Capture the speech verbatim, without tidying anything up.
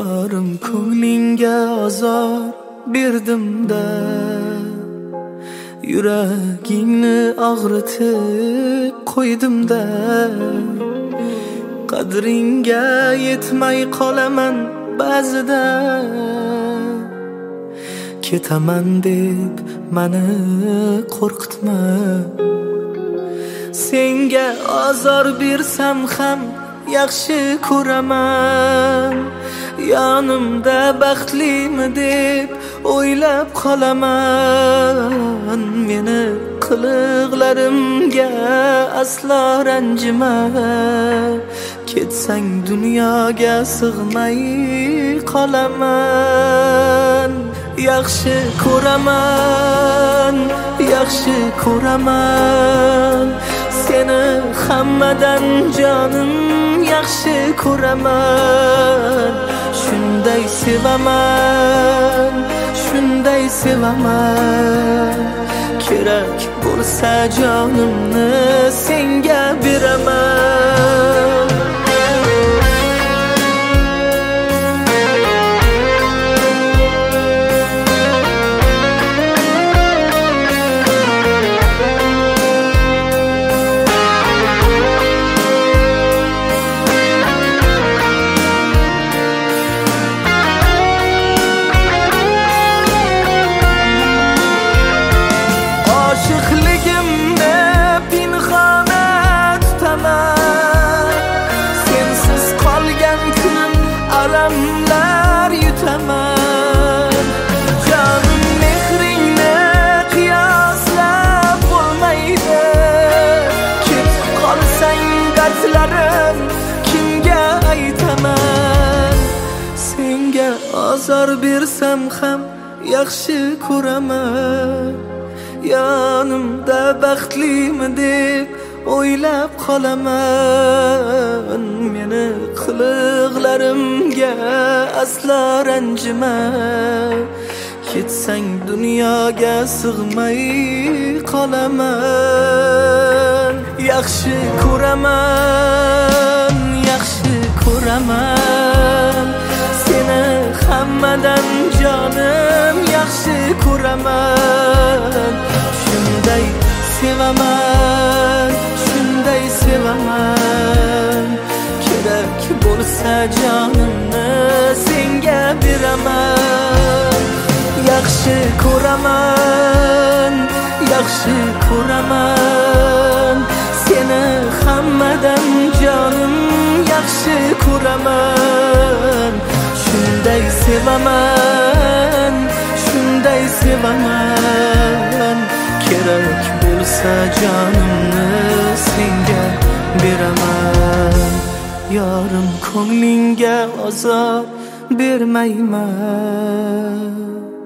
Yorim ko'nglingga ozor berdim-da, yuragingni og'ritib qo'ydim-da. Qadringga yetmay qolaman ba'zida, ketaman deb mani qo'rqitma. Senga azor bersam ham yaxshi ko'raman, yonimda baxtlimi deb o'ylab qolaman. Meni qiliqlarimga aslo ranjima, ketsang dunyoga sig'may qolaman. Yaxshi ko'raman, yaxshi ko'raman, seni hammadan jonim yaxshi ko'raman. Shunday sevaman, shunday sevaman, kerak bo'lsa jonimni senga beraman. Alamlar yutaman, canım mehringni qiyoslab bo'lmaydi. Ketib qolsang dardlarim kimga aytaman? Senga azor bersam ham yaxshi ko'raman, yonimda baxtlimi deb o'ylab qolaman. Meni qiliqlarimga aslo ranjima, ketsang dunyoga sig'may qolaman. Yaxshi ko'raman, yaxshi ko'raman, seni hammadan jonim yaxshi ko'raman. Shunday sevaman, shunday sevaman, kerak bo'lsa jonimni senga beraman. Yaxshi ko'raman, yaxshi ko'raman, seni hammadan jonim yaxshi ko'raman. Shunday sevaman, shunday sevaman, kerak bo'lsa jonimni senga beraman. Yorim ko'nglingga azor bermayman.